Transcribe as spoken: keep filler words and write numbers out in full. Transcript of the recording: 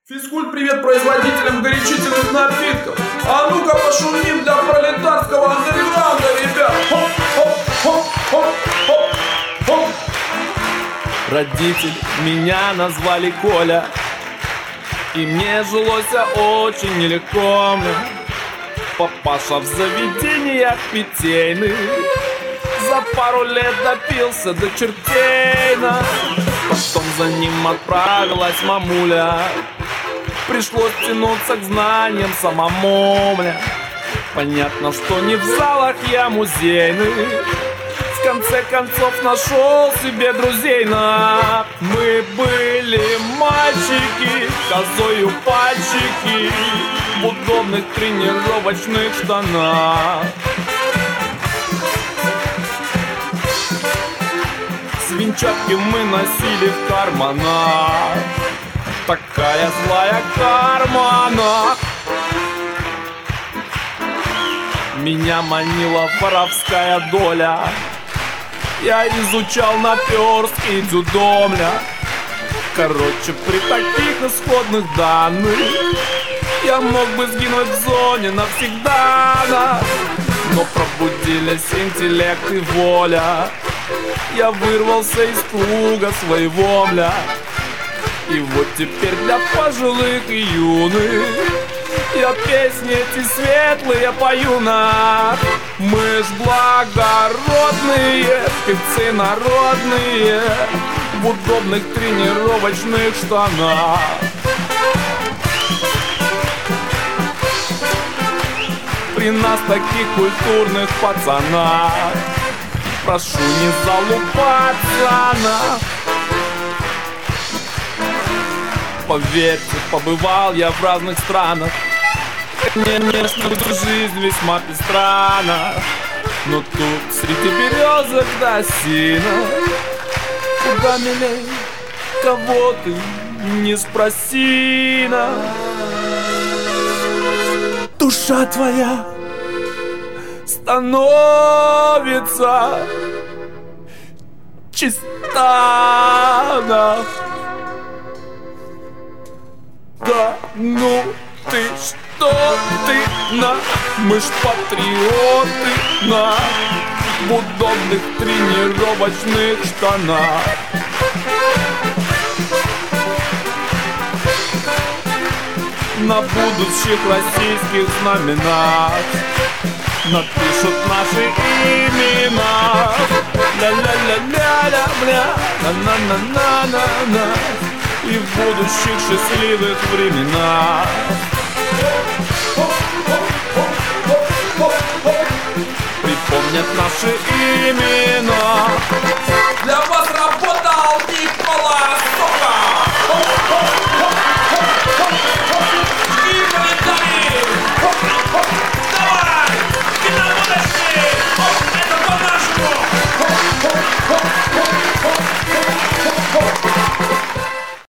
Физкульт, привет производителям горячительных напитков. А ну-ка пошумим для пролетарского андерграунда, ребят. Хоп, хоп, хоп, хоп, хоп, хоп. Родители меня назвали Коля, и мне жилось очень нелегко. Папаша в заведениях питейных за пару лет допился до чертейна. Потом за ним отправилась мамуля. Пришлось тянуться к знаниям самому мне. Понятно, что не в залах я музейных. В конце концов нашел себе друзей на. Мы были мальчики, козою пальчики в удобных тренировочных штанах. Свинчатки мы носили в карманах. Такая злая карма. Меня манила воровская доля. Я изучал наперстки дзюдомля. Короче, при таких исходных данных я мог бы сгинуть в зоне навсегда. Но пробудились интеллект и воля. Я вырвался из круга своего мля. И вот теперь для пожилых и юных я песни эти светлые пою на. Мы ж благородные, певцы народные в удобных тренировочных штанах. При нас таких культурных пацанах прошу не залупаться на. Поверьте, побывал я в разных странах. Конечно, жизнь весьма пестрана. Но тут среди березок до осинок куда милей, кого ты не спроси на. Душа твоя становится чиста на. Да ну ты что ты на, мы ж патриоты на в удобных тренировочных штанах. На будущих российских знаменах напишут наши имена. Ля-ля-ля-ля-ля-ля, на-на-на-на-на-на. И в будущих счастливых временах припомнят наши имена.